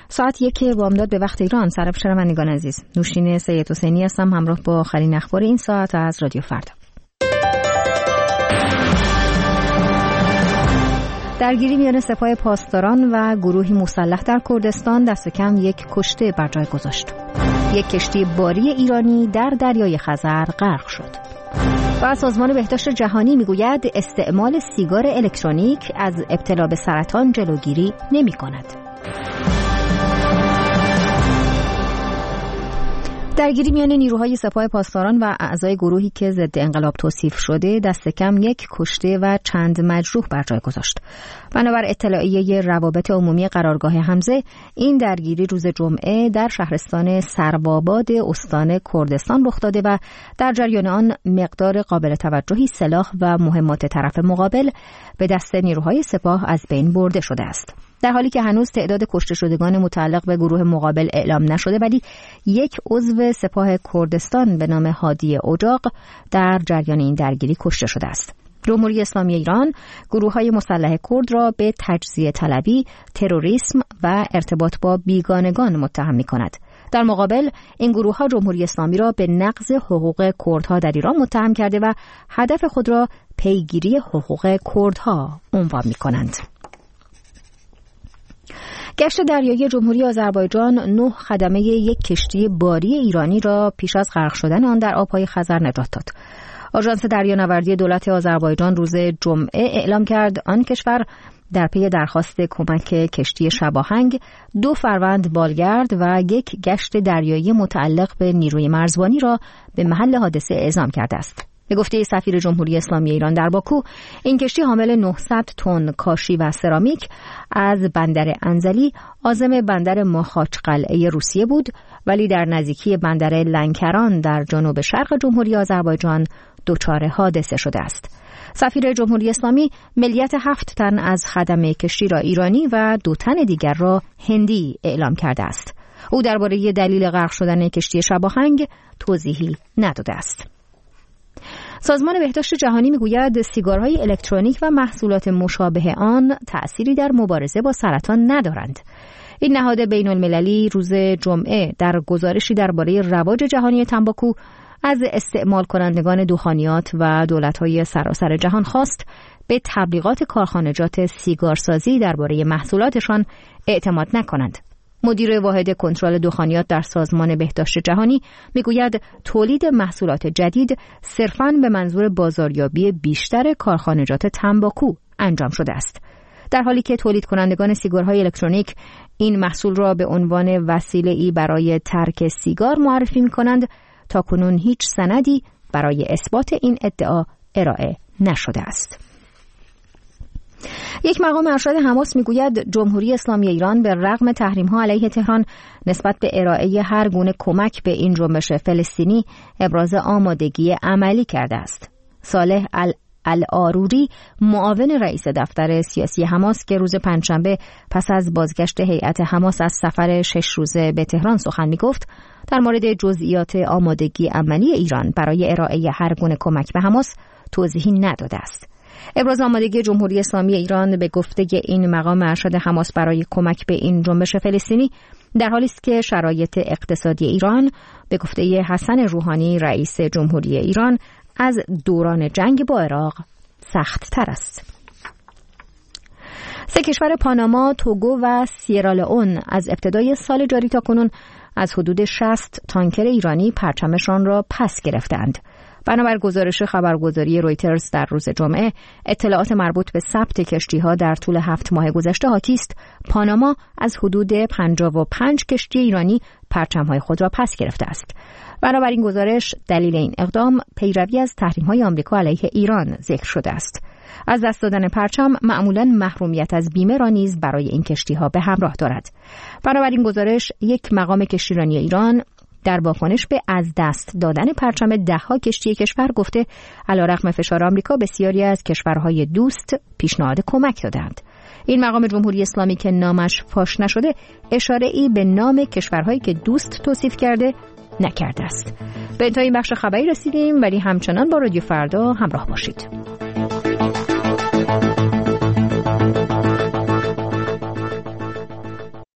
ساعت 1 بامداد به وقت ایران. سلام شنوندگان عزیز، نوشین سید حسینی هستم همراه با آخرین اخبار این ساعت از رادیو فردا. درگیری میان سپاه پاسداران و گروهی مسلح در کردستان دست کم 1 کشته بر جای گذاشت. 1 کشتی باری ایرانی در دریای خزر غرق شد. و سازمان بهداشت جهانی میگوید استعمال سیگار الکترونیک از ابتلا به سرطان جلوگیری نمی‌کند. درگیری میان نیروهای سپاه پاسداران و اعضای گروهی که ضد انقلاب توصیف شده دست کم 1 کشته و چند مجروح بر جای گذاشت. بنابر اطلاعیه روابط عمومی قرارگاه حمزه، این درگیری روز جمعه در شهرستان سروآباد استان کردستان رخ داده و در جریان آن مقدار قابل توجهی سلاح و مهمات طرف مقابل به دست نیروهای سپاه از بین برده شده است. در حالی که هنوز تعداد کشته شدگان متعلق به گروه مقابل اعلام نشده، ولی 1 عضو سپاه کردستان به نام هادی اجاق در جریان این درگیری کشته شده است. جمهوری اسلامی ایران گروه‌های مسلح کرد را به تجزیه طلبی، تروریسم و ارتباط با بیگانگان متهم می‌کند. در مقابل این گروه‌ها جمهوری اسلامی را به نقض حقوق کردها در ایران متهم کرده و هدف خود را پیگیری حقوق کردها عنوان می‌کنند. گشت دریایی جمهوری آذربایجان 9 خدمه 1 کشتی باری ایرانی را پیش از غرق شدن آن در آبهای خزر نجات داد. آژانس دریانوردی دولت آذربایجان روز جمعه اعلام کرد آن کشور در پی درخواست کمک کشتی شباهنگ 2 فروند بالگرد و 1 گشت دریایی متعلق به نیروی مرزبانی را به محل حادثه اعزام کرده است. به گفته سفیر جمهوری اسلامی ایران در باکو، این کشتی حامل 900 تن کاشی و سرامیک از بندر انزلی عازم بندر ماخاچقلعه روسیه بود، ولی در نزدیکی بندر لنکران در جنوب شرق جمهوری آذربایجان دچار حادثه شده است. سفیر جمهوری اسلامی ملیت 7 تن از خدمه کشتی را ایرانی و 2 تن دیگر را هندی اعلام کرده است. او درباره دلیل غرق شدن کشتی شباهنگ توضیحی نداده است. سازمان بهداشت جهانی میگوید سیگارهای الکترونیک و محصولات مشابه آن تأثیری در مبارزه با سرطان ندارند. این نهاد بین المللی روز جمعه در گزارشی درباره رواج جهانی تنباکو از استعمال کنندگان دخانیات و دولت‌های سراسر جهان خواست به تبلیغات کارخانجات سیگارسازی درباره محصولاتشان اعتماد نکنند. مدیر واحد کنترل دخانیات در سازمان بهداشت جهانی میگوید تولید محصولات جدید صرفاً به منظور بازاریابی بیشتر کارخانجات تنباکو انجام شده است، در حالی که تولید کنندگان سیگارهای الکترونیک این محصول را به عنوان وسیله‌ای برای ترک سیگار معرفی می‌کنند. تاکنون هیچ سندی برای اثبات این ادعا ارائه نشده است. یک مقام ارشد حماس میگوید جمهوری اسلامی ایران به رغم تحریم‌ها علیه تهران نسبت به ارائه هر گونه کمک به این جنبش فلسطینی ابراز آمادگی عملی کرده است. صالح العاروری، معاون رئیس دفتر سیاسی حماس که روز پنجشنبه پس از بازگشت هیئت حماس از سفر 6 روزه به تهران سخن میگفت، در مورد جزئیات آمادگی عملی ایران برای ارائه هر گونه کمک به حماس توضیحی نداده است. ابراز آمادگی جمهوری اسلامی ایران به گفته این مقام ارشد حماس برای کمک به این جنبش فلسطینی در حالی است که شرایط اقتصادی ایران به گفته حسن روحانی رئیس جمهوری ایران از دوران جنگ با عراق سخت تر است. 3 کشور پاناما، توگو و سیرالئون از ابتدای سال جاری تا کنون از حدود 60 تانکر ایرانی پرچمشان را پس گرفتند. بنابر گزارش خبرگزاری رویترز در روز جمعه، اطلاعات مربوط به ثبت کشتی‌ها در طول 7 ماه گذشته حاکی است پاناما از حدود 55 کشتی ایرانی پرچم‌های خود را پس گرفته است. بنابر این گزارش دلیل این اقدام پیروی از تحریم‌های آمریکا علیه ایران ذکر شده است. از دست دادن پرچم معمولاً محرومیت از بیمه را نیز برای این کشتی‌ها به همراه دارد. بنابر این گزارش یک مقام کشتیرانی ایران در واکنش به از دست دادن پرچم 10 کشتی کشور گفته علیرغم فشار آمریکا بسیاری از کشورهای دوست پیشنهاد کمک دادند. این مقام جمهوری اسلامی که نامش فاش نشده اشاره‌ای به نام کشورهایی که دوست توصیف کرده نکرده است. به انتهای این بخش خبری رسیدیم، ولی همچنان با رادیو فردا همراه باشید.